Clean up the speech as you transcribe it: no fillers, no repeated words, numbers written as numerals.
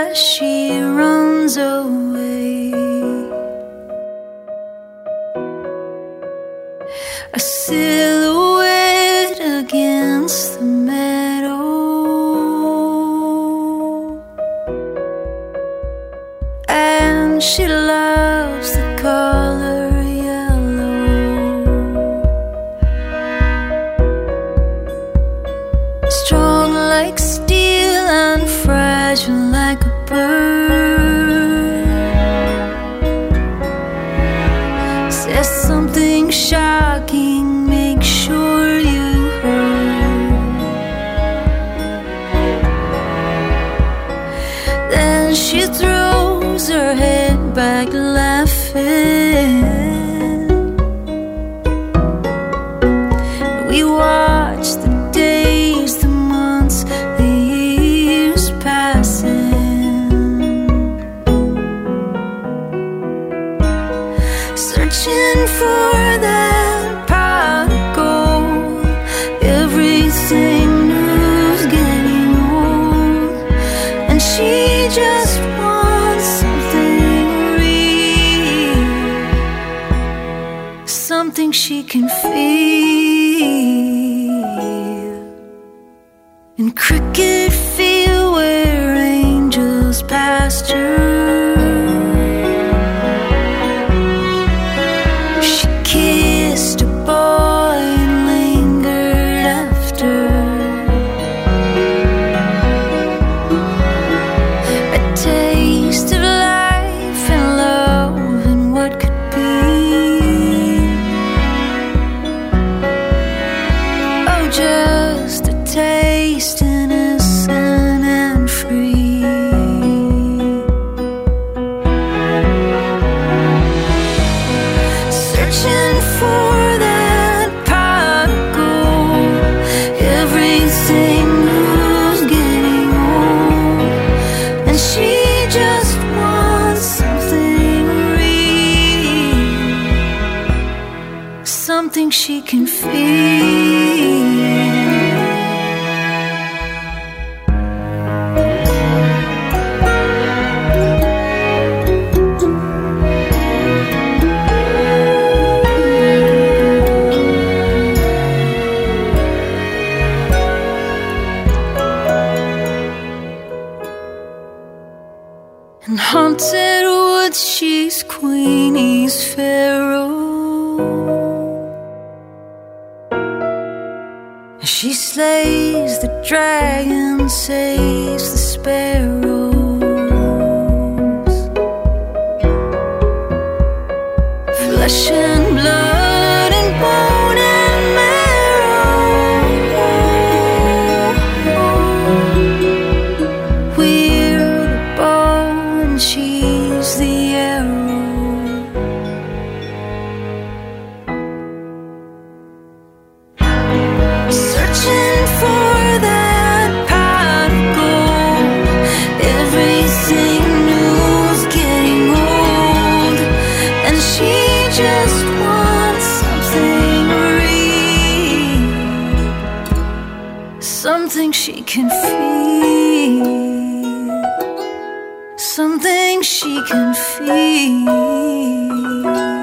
as she runs away. A silhouette against the meadow, and she loves the color yellow. Strong like steel and fragile like a bird. Says something shocking, make sure you heard. Then she throws her head back laughing. We watch the days, the months, the years passing, searching for that pot of gold. Everything new's getting old, and she just wants something real, something she can feel. In cricket field where angels pasture, she kissed a boy and lingered after. A taste of life and love and what could be. Oh, just a taste, innocent and free. Searching for that pot of gold. Everything new's getting old, and she just wants something real, something she can feel. In haunted woods, she's Queenie's pharaoh. She slays the dragon, saves the sparrows. Flesh and blood and bone and marrow. We're the bow and she's the arrow. Searching for that pot of gold. Everything new's getting old, and she just wants something real, something she can feel, something she can feel.